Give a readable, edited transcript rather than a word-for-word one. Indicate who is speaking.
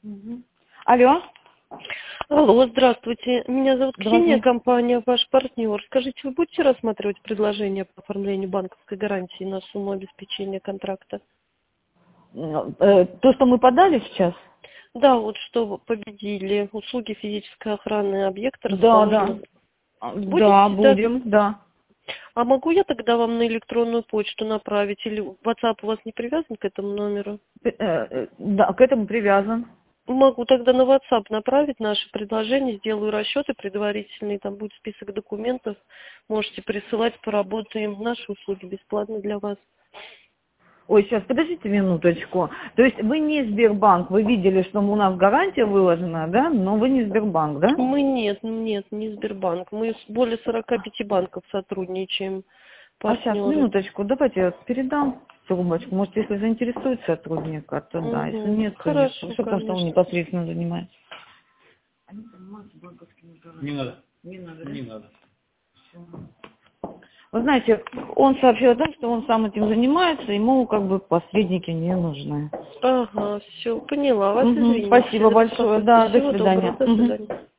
Speaker 1: Алло.
Speaker 2: Алло, здравствуйте. Меня зовут Ксения,
Speaker 1: Здравствуйте.
Speaker 2: компания «Ваш партнер». Скажите, вы будете рассматривать предложение по оформлению банковской гарантии на сумму обеспечения контракта?
Speaker 1: То, что мы подали сейчас?
Speaker 2: Да, вот что вы победили. Услуги физической охраны объекта
Speaker 1: Да,
Speaker 2: расположены. Будете,
Speaker 1: да,
Speaker 2: да?
Speaker 1: будем, да.
Speaker 2: А могу я тогда вам на электронную почту направить? Или WhatsApp у вас не привязан к этому номеру?
Speaker 1: Да, к этому привязан.
Speaker 2: Могу тогда на WhatsApp направить наше предложение, сделаю расчеты предварительные, там будет список документов, можете присылать, поработаем. Наши услуги бесплатно для вас.
Speaker 1: Ой, сейчас, подождите минуточку. То есть вы не Сбербанк, вы видели, что у нас гарантия выложена, да? Но вы не Сбербанк, да?
Speaker 2: Мы нет, не Сбербанк. Мы с более 45 банков сотрудничаем,
Speaker 1: А сейчас,
Speaker 2: партнеры.
Speaker 1: минуточку, давайте я передам трубочку. Может, если заинтересует сотрудника, то да. Если
Speaker 2: Угу.
Speaker 1: нет, то нет.
Speaker 2: Хорошо,
Speaker 1: Что потому что он
Speaker 2: конечно.
Speaker 1: непосредственно занимается.
Speaker 3: Не надо.
Speaker 1: Не надо,
Speaker 3: Не надо.
Speaker 1: Вы знаете, он сообщил о том, что он сам этим занимается, ему как бы посредники не нужны.
Speaker 2: Ага, все, поняла вас,
Speaker 1: Мгм,
Speaker 2: извините.
Speaker 1: спасибо
Speaker 2: за
Speaker 1: большое,
Speaker 2: беспокойство.
Speaker 1: да, до
Speaker 2: Всего доброго,
Speaker 1: свидания.
Speaker 2: до
Speaker 1: Мгм.
Speaker 2: свидания.